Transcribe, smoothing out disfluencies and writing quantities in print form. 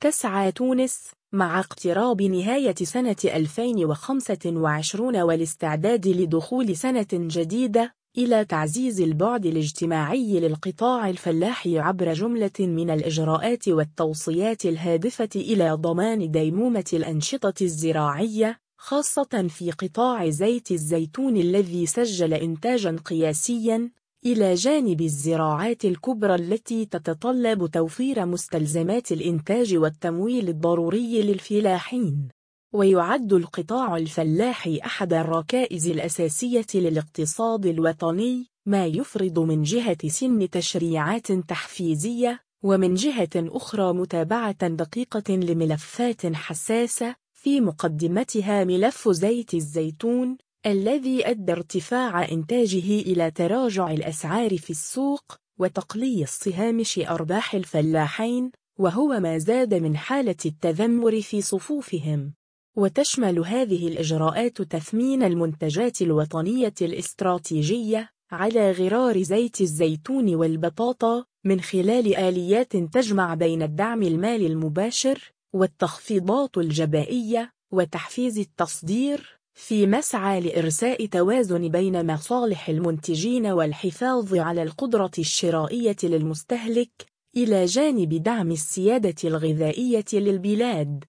تسعى تونس مع اقتراب نهاية سنة 2025 والاستعداد لدخول سنة جديدة إلى تعزيز البعد الاجتماعي للقطاع الفلاحي عبر جملة من الإجراءات والتوصيات الهادفة إلى ضمان ديمومة الأنشطة الزراعية، خاصة في قطاع زيت الزيتون الذي سجل إنتاجاً قياسياً، إلى جانب الزراعات الكبرى التي تتطلب توفير مستلزمات الإنتاج والتمويل الضروري للفلاحين. ويعد القطاع الفلاحي أحد الركائز الأساسية للاقتصاد الوطني، ما يفرض من جهة سن تشريعات تحفيزية، ومن جهة أخرى متابعة دقيقة لملفات حساسة، في مقدمتها ملف زيت الزيتون الذي أدى ارتفاع إنتاجه إلى تراجع الأسعار في السوق وتقليص هامش أرباح الفلاحين، وهو ما زاد من حالة التذمر في صفوفهم. وتشمل هذه الإجراءات تثمين المنتجات الوطنية الاستراتيجية على غرار زيت الزيتون والبطاطا من خلال آليات تجمع بين الدعم المالي المباشر والتخفيضات الجبائية وتحفيز التصدير، في مسعى لإرساء توازن بين مصالح المنتجين والحفاظ على القدرة الشرائية للمستهلك، إلى جانب دعم السيادة الغذائية للبلاد.